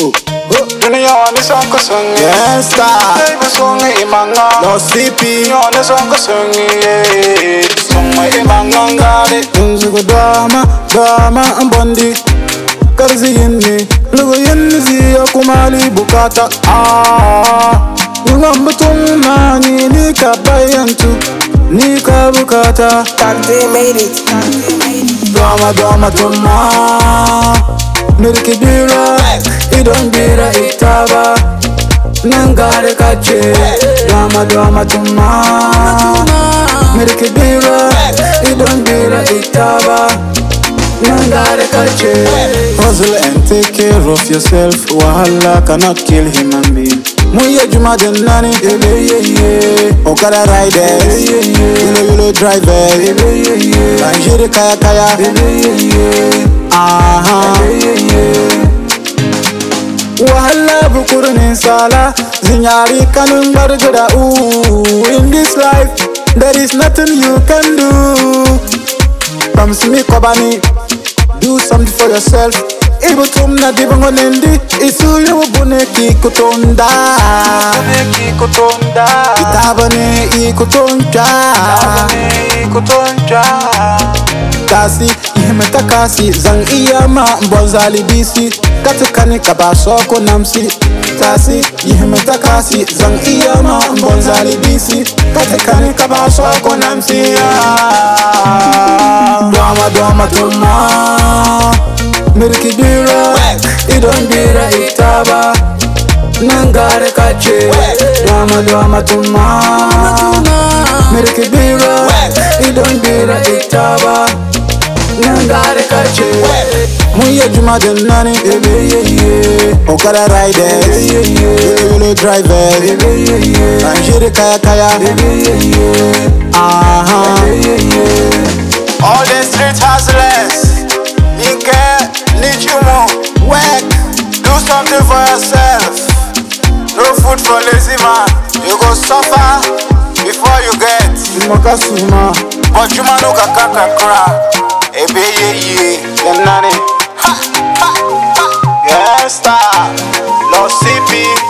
Dunia song ko sungi. Yes, star. Baby sungi imanga. No CP. Dunia song ko sungi. Sungi imanga ngade. Unzugo dama ambondi. Karzi yinni. Lugo yinni ziyo kumali bukata. Ngambutun mani ni kabayantu. Ni kabukata. Dante made it. Dama tuma. Milki bira. Idon bira itaba. Nangare kache. Dama tuma. Milki bira. Idon bira itaba. Nangare kache. Hustle and take care of yourself. Wahala cannot kill human being. Muye juma den nani, Okada riders, Yulo drivers, Banjiri kaya, Wahala bukurunin sala, Zinyari kanun barjada. In this life, there is nothing you can do. Promise me kobani, do something for yourself. Ibutum na dibongo nendi, isu yu buneki kutonda. Itabane ikutonja. Kasi ihemeta kasi zang iyama mbonzali bisi. Katikani kabasoko namsi. Kasi ihemeta kasi zang iyama mbonzali bisi. Katikani kabasoko namsi. Dama tuma. Milki bira, idon bira itaba. Nangare kache, dama tuma. Milki bira, idon bira itaba. Nangare kache. Muye juma den nani, Okada riders, Yulo drivers, Banjiri kaya. All the street hustlers. Need you more work, do something for yourself. No food for lazy man. You go suffer before you get. Makasuma, But you man no kaka cry. Ebe ye them nani. Yes star, no CP.